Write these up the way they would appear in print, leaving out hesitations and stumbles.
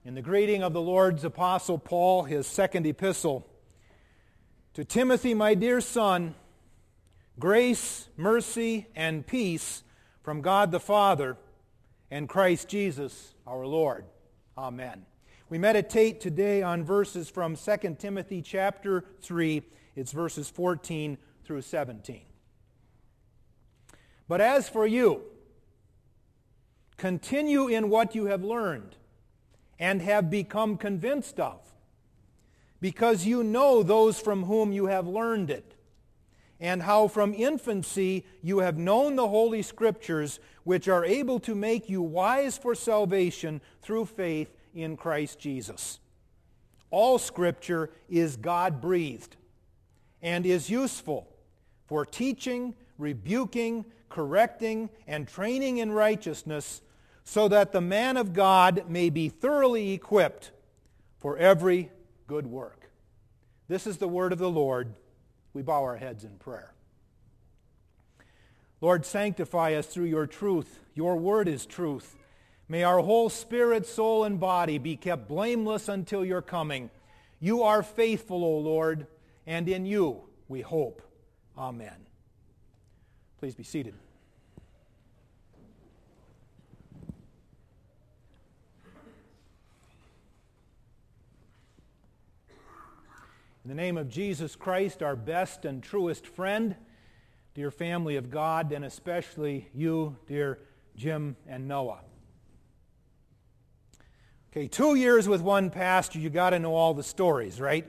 In the greeting of the Lord's Apostle Paul, his second epistle, to Timothy, my dear son, grace, mercy, and peace from God the Father and Christ Jesus our Lord. Amen. We meditate today on verses from 2 Timothy chapter 3. It's verses 14 through 17. But as for you, continue in what you have learned and have become convinced of, because you know those from whom you have learned it, and how from infancy you have known the Holy Scriptures, which are able to make you wise for salvation through faith in Christ Jesus. All Scripture is God-breathed and is useful for teaching, rebuking, correcting, and training in righteousness, so that the man of God may be thoroughly equipped for every good work. This is the word of the Lord. We bow our heads in prayer. Lord, sanctify us through your truth. Your word is truth. May our whole spirit, soul, and body be kept blameless until your coming. You are faithful, O Lord, and in you we hope. Amen. Please be seated. In the name of Jesus Christ, our best and truest friend, dear family of God, and especially you, dear Jim and Noah. Okay, 2 years with one pastor, you got to know all the stories, right?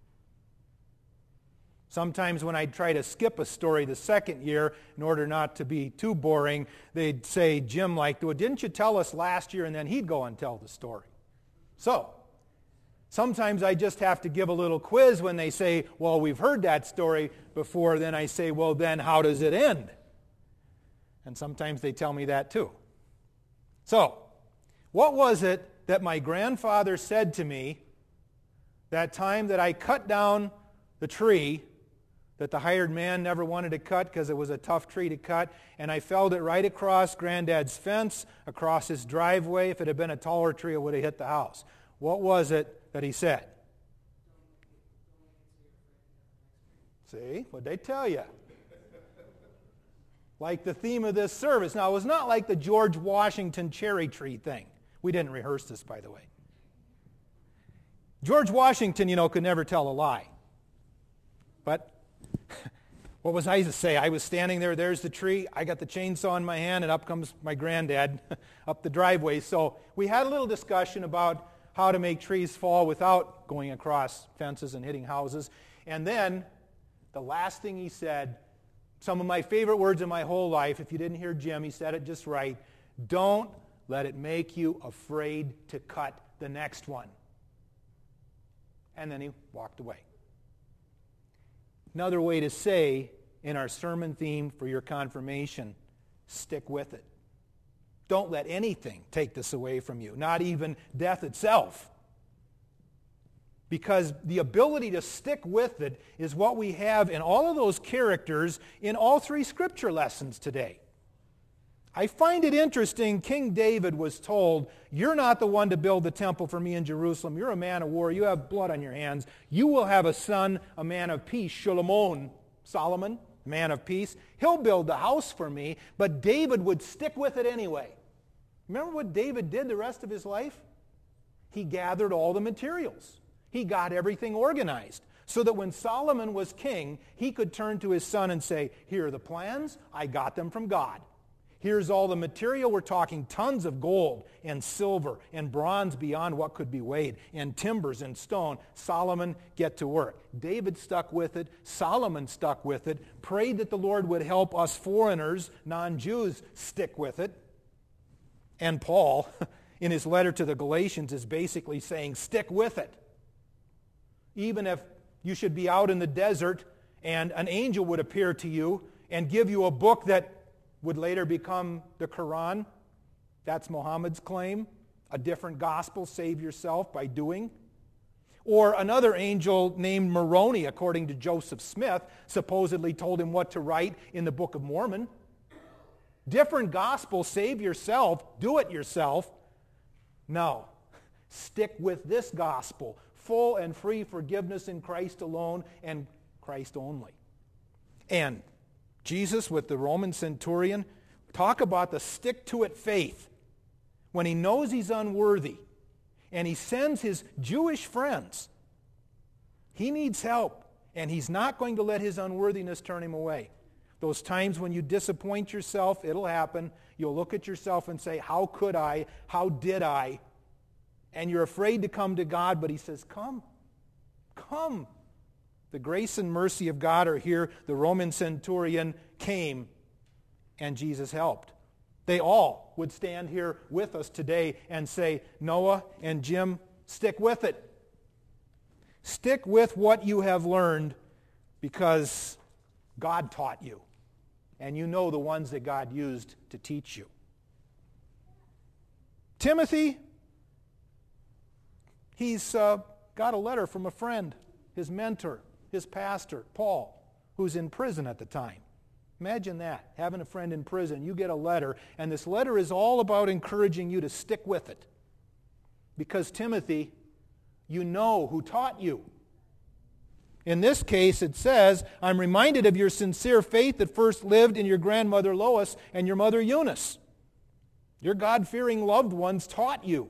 Sometimes when I'd try to skip a story the second year in order not to be too boring, they'd say, Jim, like, well, didn't you tell us last year? And then he'd go and tell the story. So, sometimes I just have to give a little quiz when they say, well, we've heard that story before. Then I say, well, then how does it end? And sometimes they tell me that too. So, what was it that my grandfather said to me that time that I cut down the tree that the hired man never wanted to cut because it was a tough tree to cut, and I felled it right across Granddad's fence, across his driveway? If it had been a taller tree, it would have hit the house. What was it that he said? See, what'd they tell you? Like the theme of this service. Now, it was not like the George Washington cherry tree thing. We didn't rehearse this, by the way. George Washington, could never tell a lie. But what was I to say? I was standing there, there's the tree, I got the chainsaw in my hand, and up comes my granddad up the driveway. So we had a little discussion about how to make trees fall without going across fences and hitting houses. And then, the last thing he said, some of my favorite words in my whole life, if you didn't hear Jim, he said it just right, don't let it make you afraid to cut the next one. And then he walked away. Another way to say, in our sermon theme for your confirmation, stick with it. Don't let anything take this away from you, not even death itself. Because the ability to stick with it is what we have in all of those characters in all three scripture lessons today. I find it interesting, King David was told, you're not the one to build the temple for me in Jerusalem. You're a man of war. You have blood on your hands. You will have a son, a man of peace, Solomon, man of peace. He'll build the house for me, but David would stick with it anyway. Remember what David did the rest of his life? He gathered all the materials. He got everything organized so that when Solomon was king, he could turn to his son and say, here are the plans. I got them from God. Here's all the material. We're talking tons of gold and silver and bronze beyond what could be weighed, and timbers and stone. Solomon, get to work. David stuck with it. Solomon stuck with it. Prayed that the Lord would help us foreigners, non-Jews, stick with it. And Paul, in his letter to the Galatians, is basically saying, stick with it. Even if you should be out in the desert and an angel would appear to you and give you a book that would later become the Quran. That's Muhammad's claim. A different gospel, save yourself by doing. Or another angel named Moroni, according to Joseph Smith, supposedly told him what to write in the Book of Mormon. Different gospel, save yourself, do it yourself. No. Stick with this gospel, full and free forgiveness in Christ alone and Christ only. And Jesus with the Roman centurion, talk about the stick-to-it faith. When he knows he's unworthy and he sends his Jewish friends, he needs help, and he's not going to let his unworthiness turn him away. Those times when you disappoint yourself, it'll happen. You'll look at yourself and say, how could I? How did I? And you're afraid to come to God, but he says, come. Come. The grace and mercy of God are here. The Roman centurion came, and Jesus helped. They all would stand here with us today and say, Noah and Jim, stick with it. Stick with what you have learned because God taught you. And you know the ones that God used to teach you. Timothy, he's got a letter from a friend, his mentor, his pastor, Paul, who's in prison at the time. Imagine that, having a friend in prison. You get a letter, and this letter is all about encouraging you to stick with it. Because Timothy, you know who taught you. In this case, it says, I'm reminded of your sincere faith that first lived in your grandmother Lois and your mother Eunice. Your God-fearing loved ones taught you.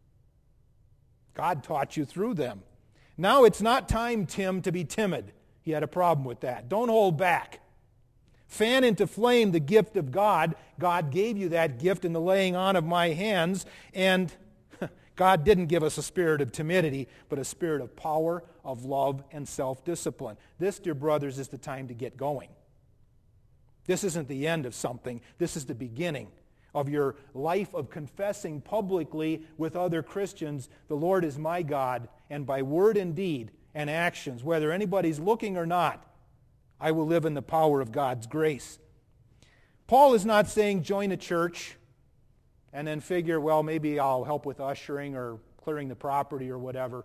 God taught you through them. Now it's not time, Tim, to be timid. He had a problem with that. Don't hold back. Fan into flame the gift of God. God gave you that gift in the laying on of my hands, and God didn't give us a spirit of timidity, but a spirit of power, of love, and self-discipline. This, dear brothers, is the time to get going. This isn't the end of something. This is the beginning of your life of confessing publicly with other Christians, the Lord is my God, and by word and deed and actions, whether anybody's looking or not, I will live in the power of God's grace. Paul is not saying join a church and then figure, well, maybe I'll help with ushering or clearing the property or whatever.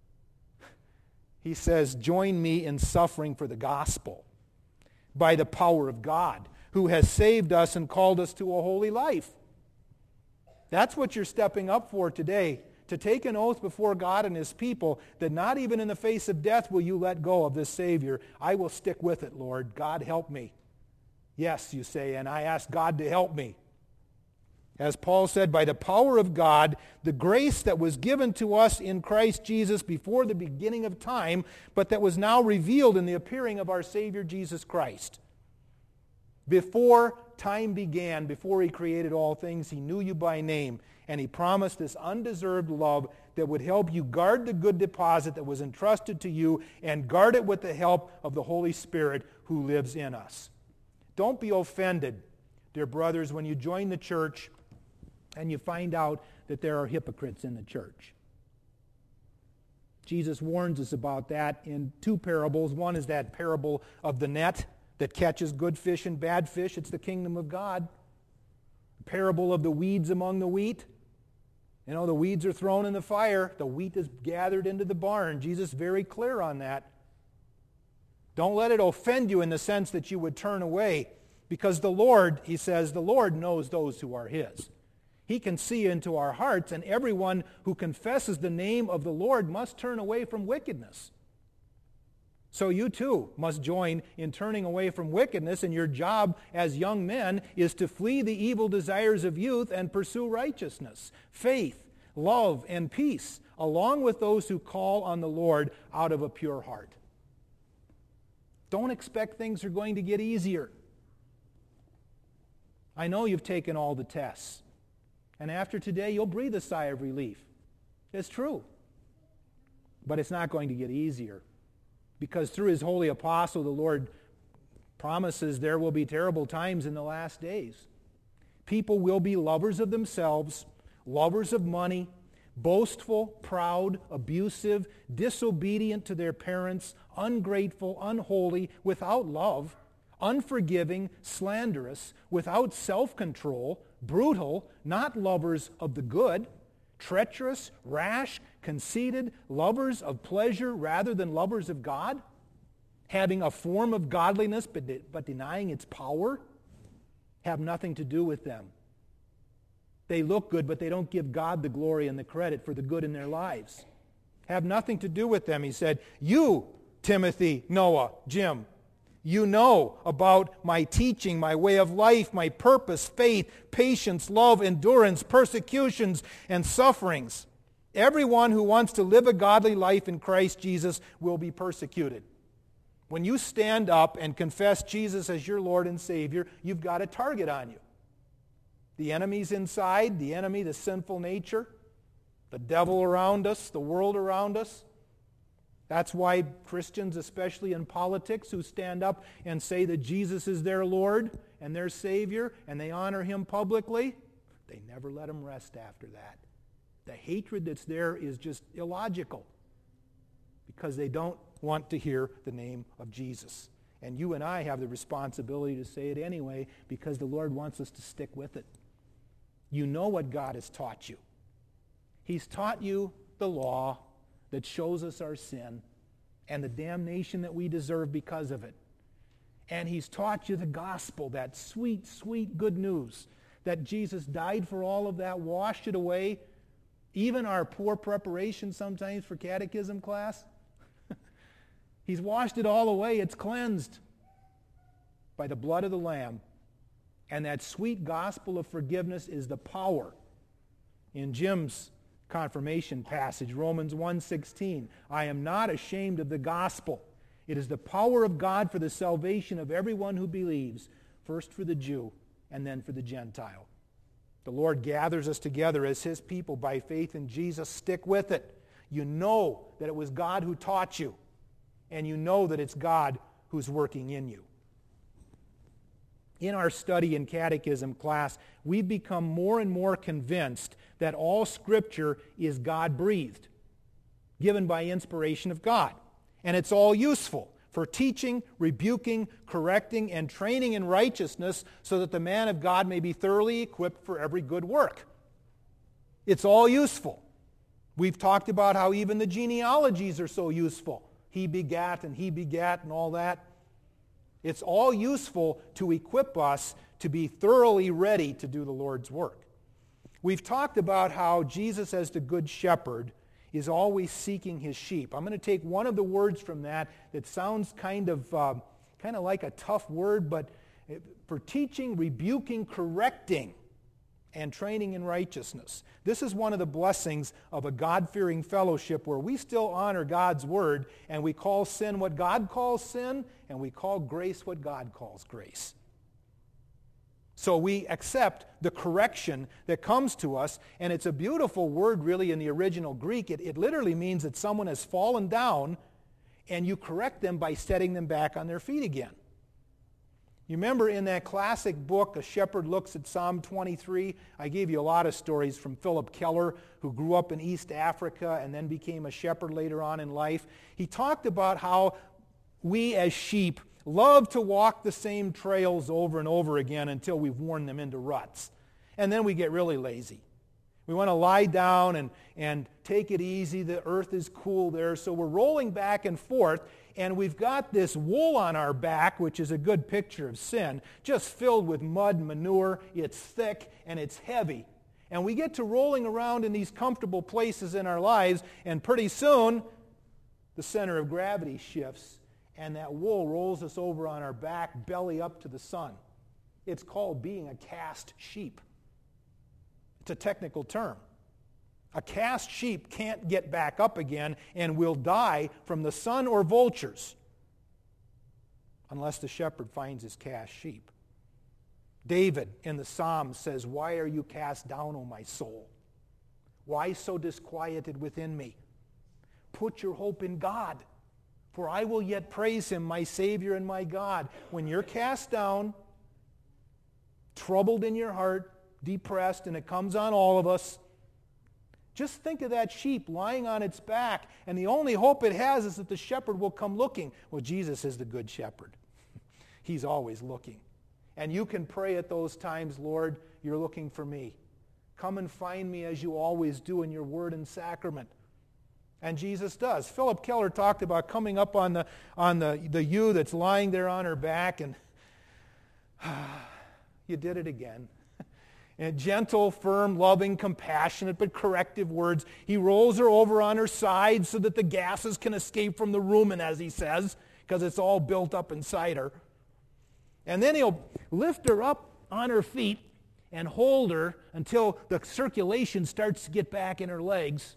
He says, join me in suffering for the gospel by the power of God, who has saved us and called us to a holy life. That's what you're stepping up for today, to take an oath before God and his people that not even in the face of death will you let go of this Savior. I will stick with it, Lord. God, help me. Yes, you say, and I ask God to help me. As Paul said, by the power of God, the grace that was given to us in Christ Jesus before the beginning of time, but that was now revealed in the appearing of our Savior Jesus Christ. Before time began, before he created all things, he knew you by name, and he promised this undeserved love that would help you guard the good deposit that was entrusted to you and guard it with the help of the Holy Spirit who lives in us. Don't be offended, dear brothers, when you join the church and you find out that there are hypocrites in the church. Jesus warns us about that in two parables. One is that parable of the net that catches good fish and bad fish. It's the kingdom of God. The parable of the weeds among the wheat. You know, the weeds are thrown in the fire. The wheat is gathered into the barn. Jesus is very clear on that. Don't let it offend you in the sense that you would turn away. Because the Lord, he says, the Lord knows those who are his. He can see into our hearts, and everyone who confesses the name of the Lord must turn away from wickedness. So you too must join in turning away from wickedness, and your job as young men is to flee the evil desires of youth and pursue righteousness, faith, love, and peace, along with those who call on the Lord out of a pure heart. Don't expect things are going to get easier. I know you've taken all the tests. And after today, you'll breathe a sigh of relief. It's true. But it's not going to get easier. Because through his holy apostle, the Lord promises there will be terrible times in the last days. People will be lovers of themselves, lovers of money, boastful, proud, abusive, disobedient to their parents, ungrateful, unholy, without love, unforgiving, slanderous, without self-control, brutal, not lovers of the good, treacherous, rash, conceited, lovers of pleasure rather than lovers of God, having a form of godliness but denying its power, have nothing to do with them. They look good, but they don't give God the glory and the credit for the good in their lives. Have nothing to do with them, he said. You, Timothy, Noah, Jim, you know about my teaching, my way of life, my purpose, faith, patience, love, endurance, persecutions, and sufferings. Everyone who wants to live a godly life in Christ Jesus will be persecuted. When you stand up and confess Jesus as your Lord and Savior, you've got a target on you. The enemy's inside, the enemy, the sinful nature, the devil around us, the world around us. That's why Christians, especially in politics, who stand up and say that Jesus is their Lord and their Savior, and they honor Him publicly, they never let Him rest after that. The hatred that's there is just illogical because they don't want to hear the name of Jesus. And you and I have the responsibility to say it anyway because the Lord wants us to stick with it. You know what God has taught you. He's taught you the law that shows us our sin and the damnation that we deserve because of it. And He's taught you the gospel, that sweet, sweet good news that Jesus died for all of that, washed it away. Even our poor preparation sometimes for catechism class, He's washed it all away. It's cleansed by the blood of the Lamb. And that sweet gospel of forgiveness is the power. In Jim's confirmation passage, Romans 1:16, I am not ashamed of the gospel. It is the power of God for the salvation of everyone who believes, first for the Jew and then for the Gentile. The Lord gathers us together as His people by faith in Jesus. Stick with it. You know that it was God who taught you, and you know that it's God who's working in you. In our study in catechism class, we've become more and more convinced that all Scripture is God-breathed, given by inspiration of God. And it's all useful for teaching, rebuking, correcting, and training in righteousness so that the man of God may be thoroughly equipped for every good work. It's all useful. We've talked about how even the genealogies are so useful. He begat and all that. It's all useful to equip us to be thoroughly ready to do the Lord's work. We've talked about how Jesus as the Good Shepherd is always seeking His sheep. I'm going to take one of the words from that sounds kind of like a tough word, but for teaching, rebuking, correcting, and training in righteousness. This is one of the blessings of a God-fearing fellowship where we still honor God's Word and we call sin what God calls sin and we call grace what God calls grace. So we accept the correction that comes to us, and it's a beautiful word really in the original Greek. It literally means that someone has fallen down and you correct them by setting them back on their feet again. You remember in that classic book, A Shepherd Looks at Psalm 23, I gave you a lot of stories from Philip Keller, who grew up in East Africa and then became a shepherd later on in life. He talked about how we as sheep love to walk the same trails over and over again until we've worn them into ruts. And then we get really lazy. We want to lie down and take it easy. The earth is cool there, so we're rolling back and forth, and we've got this wool on our back, which is a good picture of sin, just filled with mud and manure. It's thick and it's heavy. And we get to rolling around in these comfortable places in our lives, and pretty soon the center of gravity shifts, and that wool rolls us over on our back, belly up to the sun. It's called being a cast sheep. It's a technical term. A cast sheep can't get back up again and will die from the sun or vultures unless the shepherd finds his cast sheep. David in the Psalms says, "Why are you cast down, O my soul? Why so disquieted within me? Put your hope in God, for I will yet praise Him, my Savior and my God." When you're cast down, troubled in your heart, depressed, and it comes on all of us, just think of that sheep lying on its back, and the only hope it has is that the shepherd will come looking. Well, Jesus is the good shepherd. He's always looking. And you can pray at those times, "Lord, you're looking for me. Come and find me as you always do in your word and sacrament." And Jesus does. Philip Keller talked about coming up on the ewe that's lying there on her back, and you did it again. And gentle, firm, loving, compassionate, but corrective words. He rolls her over on her side so that the gases can escape from the rumen, as he says, because it's all built up inside her. And then he'll lift her up on her feet and hold her until the circulation starts to get back in her legs.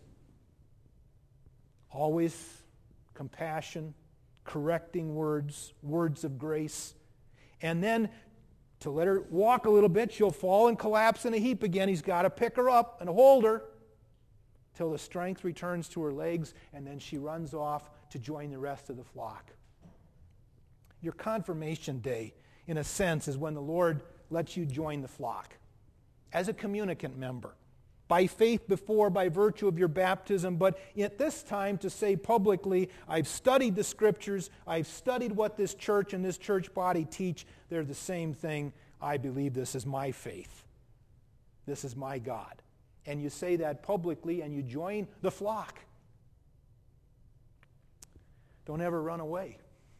Always compassion, correcting words, words of grace. And then to let her walk a little bit, she'll fall and collapse in a heap again. He's got to pick her up and hold her till the strength returns to her legs, and then she runs off to join the rest of the flock. Your confirmation day, in a sense, is when the Lord lets you join the flock as a communicant member. By faith before, by virtue of your baptism, but at this time to say publicly, I've studied the Scriptures, I've studied what this church and this church body teach, they're the same thing. I believe this is my faith. This is my God. And you say that publicly and you join the flock. Don't ever run away.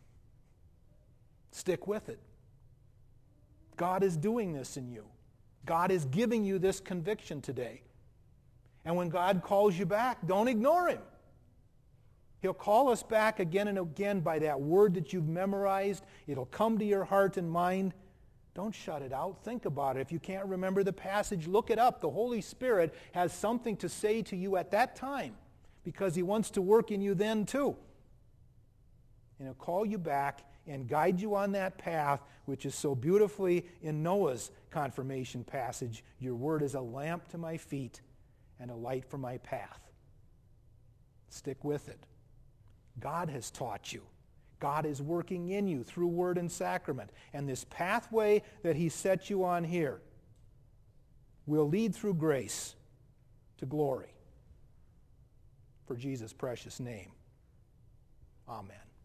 Stick with it. God is doing this in you. God is giving you this conviction today. And when God calls you back, don't ignore him. He'll call us back again and again by that word that you've memorized. It'll come to your heart and mind. Don't shut it out. Think about it. If you can't remember the passage, look it up. The Holy Spirit has something to say to you at that time because he wants to work in you then too. And he'll call you back and guide you on that path, which is so beautifully in Noah's confirmation passage. Your word is a lamp to my feet and a light for my path. Stick with it. God has taught you. God is working in you through word and sacrament. And this pathway that he set you on here will lead through grace to glory. For Jesus' precious name. Amen.